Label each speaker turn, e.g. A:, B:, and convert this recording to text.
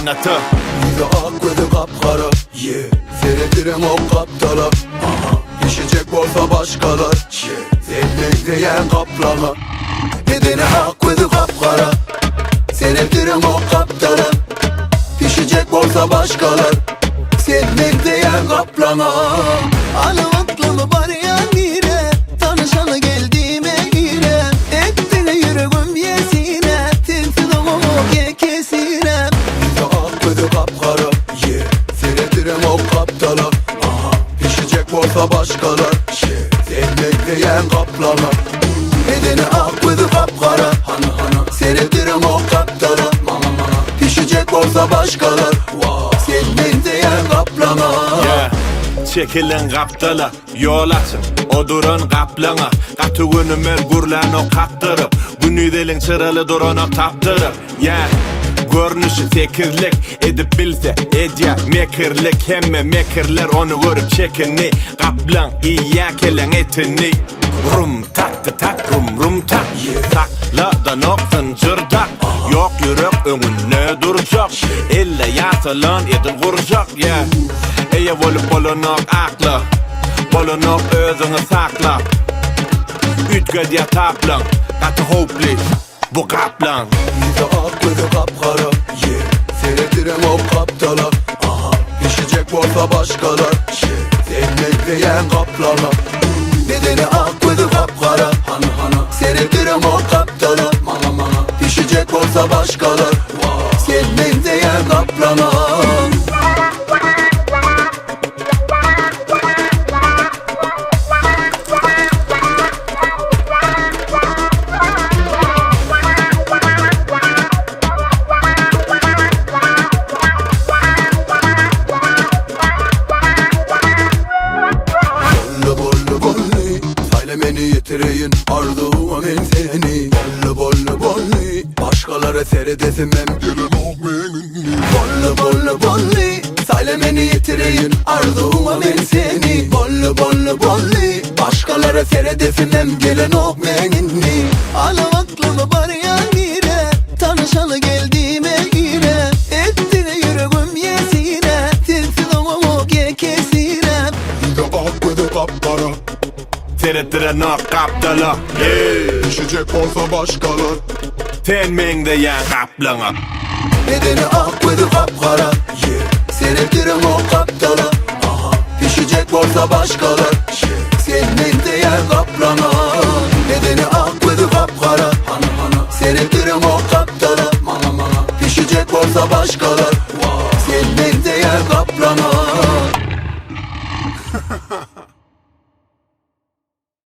A: kanatı.
B: Yüzü ak gözü kapkara, yeah. Seyredirim o kaptala, aha. Pişecek olsa başkalar, yeah. Sevmek diyen kaplama. Bedeni ak gözü kapkara, seyredirim o kaptala. Pişecek olsa başkalar, sevmek diyen kaplama.
C: Alavatlı var ya nire, tanışalı geldiğime göre. Ettine yüreğim yesine, tilsiz olmak ye kesine.
B: Yüzü ak gözü kapkara, yeah. Seyredirim o kaptala, aha. Pişecek olsa başkalar, yeah. Sevmek diyen kaplama. Bedeni ak gözü kapkara, hana hana. Seyredirim o kaptala, mama mama. Pişecek olsa başkalar, wow. Sevmek diyen kaplama.
A: Yeah. Çekilin kaptala, yol açın, odurun kaplana. Katı günümer gurlan o kaptırıp, günüdelin çıralı duran o taptırıp. Yeah. Görünüşü tekirlik, edip bilse edya mekirlik. Hemme mekirler onu görüp çekini. Kaplan iya kelen etini. Rum tattı tak rum tak, sakla da noktun cırdak. Yok yürek önüne duracak, elle yatılan edin vuracak. Yeah. Eye olup bolunok akla, bolunok özünü sakla. Ütgö diye taplan, katı hopli bu kaplan.
B: Yüzü ak gözü kapkara, yeah. Seyredirim o kaptala, aha. Pişecek olsa başkalar, yeah. Sevmek diyen kaplama. Bedeni ak gözü kapkara, hana hana. Seyredirim o kaptala, mama mama. Pişecek olsa başkalar, wow. Sevmek diyen kaplama. Beni yitireyin arzuğuma ben seni. Bollu bollu başkalara seyredesimem. Bollu Sayle beni yitireyin arzuğuma ben seni. Bollu başkalara seyredesimem. Gelen ok menini.
C: Alavatlı var ya nire, tanışalı geldiğime göre. Ettine yüreğim yesine, tilsiz olmak ye kesine.
B: Yüzü ak gözü kapkara,
A: Seyredirin o kaptala, yeah.
B: pişecek olsa başkalar,
A: Tenmeng diyen kaplana.
B: bedeni ak gözü kapkara, yeah. Seyredirim o kaptala, aha. Pişecek olsa başkalar, yeah. Sevmek diyen kaplama. Bedeni ak gözü kapkara, hana hana. Seyredirim o kaptala, mama mama. Pişecek olsa başkalar, wow. Sevmek diyen kaplama.